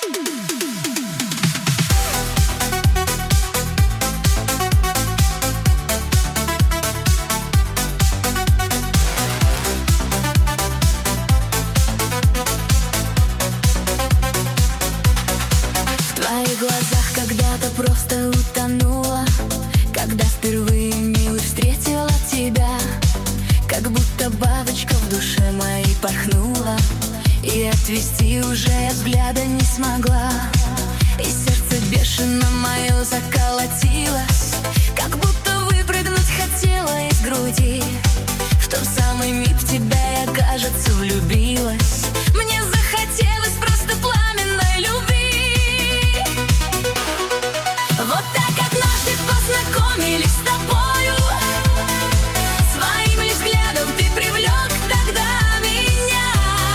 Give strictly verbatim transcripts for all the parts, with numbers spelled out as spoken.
В твоих глазах когда-то просто утонула, когда впервые, милый, встретила тебя. Как будто бабочка в душе моей порхнула, и отвести уже я взгляда не смогла. И сердце бешено мое заколотилось, как будто выпрыгнуть хотела из груди. В тот самый миг в тебя я, кажется, влюбилась. Мне захотелось просто пламенной любви. Вот так однажды познакомились с тобою, своим лишь взглядом ты привлек тогда меня.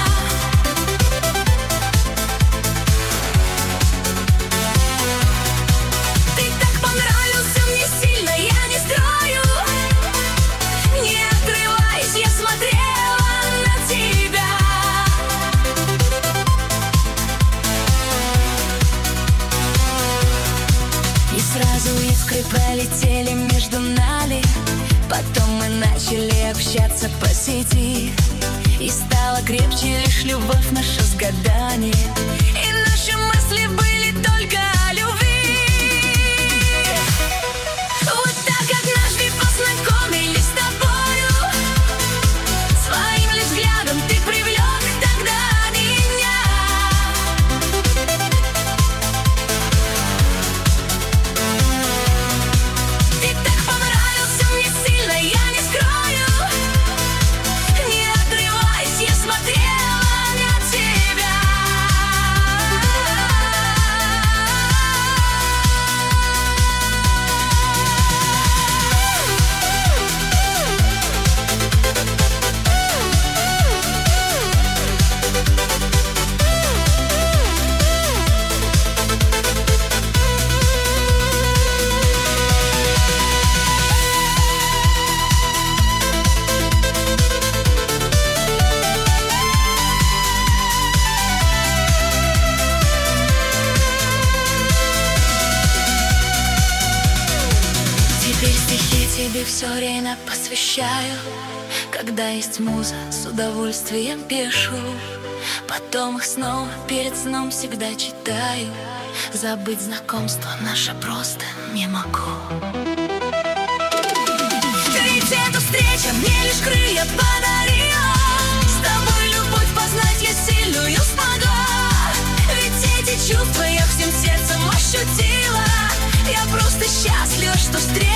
Ты так понравился мне сильно, я не строю, не отрываясь, я смотрела на тебя. И сразу искры полетели между нами. Потом мы начали общаться по сети, и стала крепче лишь любовь наша с годами. И наши мысли были только о любви. Вот так однажды познакомились с тобою, своим лишь взглядом ты привлек тогда меня. Ты так понравился мне сильно, я не скрою, не отрываясь, я смотрела на тебя. Теперь стихи тебе все время посвящаю. Когда есть муза, с удовольствием пишу. Потом их снова перед сном всегда читаю. Забыть знакомство наше просто не могу. Ведь эта встреча мне лишь крылья подарила. С тобой любовь познать я сильную смогла. Ведь эти чувства я всем сердцем ощутила. Я просто счастлива, что встретила